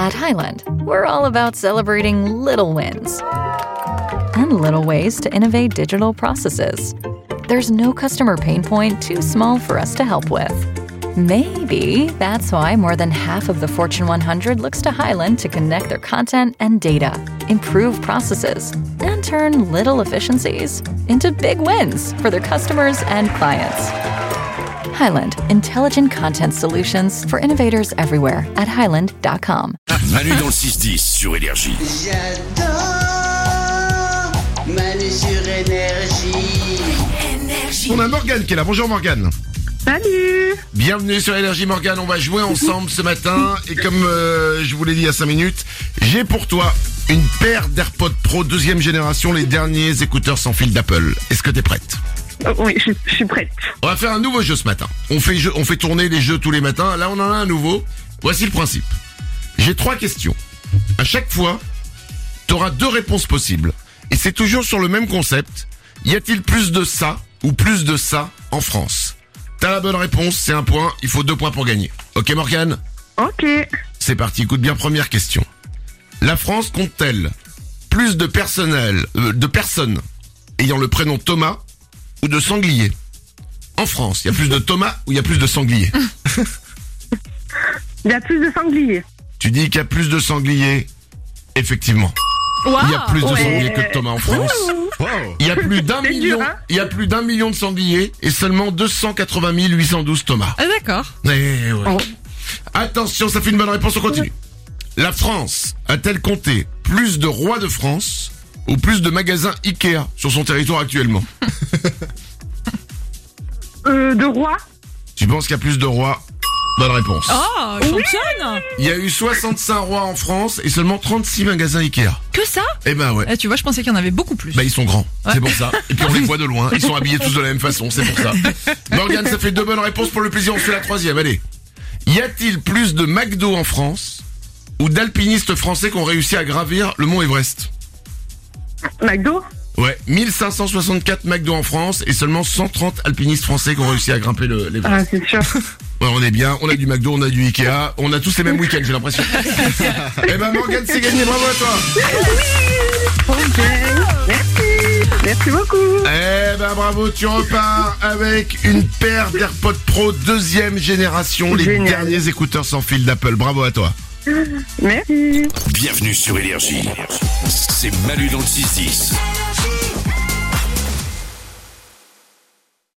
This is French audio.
At Highland, we're all about celebrating little wins and little ways to innovate digital processes. There's no customer pain point too small for us to help with. Maybe that's why more than half of the Fortune 100 looks to Highland to connect their content and data, improve processes, and turn little efficiencies into big wins for their customers and clients. Highland, intelligent content solutions for innovators everywhere at highland.com. Manu dans le 6-10 sur Énergie. J'adore Manu sur Énergie. On a Morgane qui est là. Bonjour Morgane. Salut. Bienvenue sur Énergie Morgane. On va jouer ensemble ce matin. Et comme je vous l'ai dit il y a 5 minutes, j'ai pour toi une paire d'AirPods Pro 2e génération, les derniers écouteurs sans fil d'Apple. Est-ce que t'es prête ? Oui, je suis prête. On va faire un nouveau jeu ce matin. On fait tourner les jeux tous les matins. Là, on en a un nouveau. Voici le principe. J'ai 3 questions. À chaque fois, t'auras 2 réponses possibles. Et c'est toujours sur le même concept. Y a-t-il plus de ça ou plus de ça en France ? T'as la bonne réponse, c'est 1 point. Il faut 2 points pour gagner. Ok, Morgane ? Ok. C'est parti. Écoute bien, première question. La France compte-t-elle plus de personnes ayant le prénom Thomas ou de sangliers ? En France, il y a plus de Thomas ou il y a plus de sangliers ? Il y a plus de sangliers. Tu dis qu'il y a plus de sangliers. Effectivement. Wow. Il y a plus de sangliers que de Thomas en France. Wow. Il y a plus d'1 C'est million, dur, hein. il y a plus d'1 million de sangliers et seulement 280 812 Thomas. Ah d'accord. Eh ouais. Oh. Attention, ça fait une bonne réponse, on continue. La France a-t-elle compté plus de rois de France ou plus de magasins Ikea sur son territoire actuellement ? De roi. Tu penses qu'il y a plus de rois ? Bonne réponse. Oh, championne. Il y a eu 65 rois en France et seulement 36 magasins Ikea. Que ça? Eh ben ouais. Tu vois, je pensais qu'il y en avait beaucoup plus. Bah ils sont grands, c'est pour ça. Et puis on les voit de loin, ils sont habillés tous de la même façon, c'est pour ça. Morgane, ça fait 2 bonnes réponses pour le plaisir, on fait la 3e, allez. Y a-t-il plus de McDo en France ou d'alpinistes français qui ont réussi à gravir le mont Everest ? McDo. Ouais, 1564 McDo en France et seulement 130 alpinistes français qui ont réussi à grimper l'Everest. Ah, c'est sûr. Ouais, on est bien, on a du McDo, on a du Ikea, on a tous les mêmes week-ends, j'ai l'impression. Eh ben Morgane, c'est gagné, bravo à toi. Ok. Merci. Merci beaucoup. Eh ben bravo, tu repars avec une paire d'AirPods Pro 2e génération, les Génial. derniers écouteurs sans fil d'Apple. Bravo à toi. Merci. Bienvenue sur Énergie. C'est Manu dans le 6-10.